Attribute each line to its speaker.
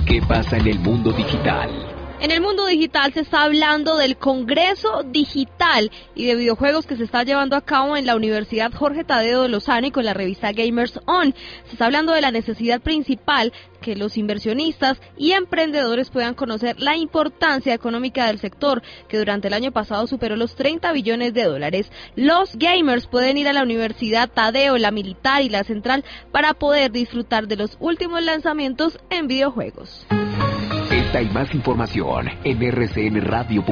Speaker 1: ¿Qué pasa en el mundo digital?
Speaker 2: En el mundo digital se está hablando del Congreso Digital y de videojuegos que se está llevando a cabo en la Universidad Jorge Tadeo de Lozano y con la revista Gamers On. Se está hablando de la necesidad principal que los inversionistas y emprendedores puedan conocer la importancia económica del sector, que durante el año pasado superó los 30 billones de dólares. Los gamers pueden ir a la Universidad Tadeo, la Militar y la Central para poder disfrutar de los últimos lanzamientos en videojuegos.
Speaker 1: Esta y más información en rcnradio.com.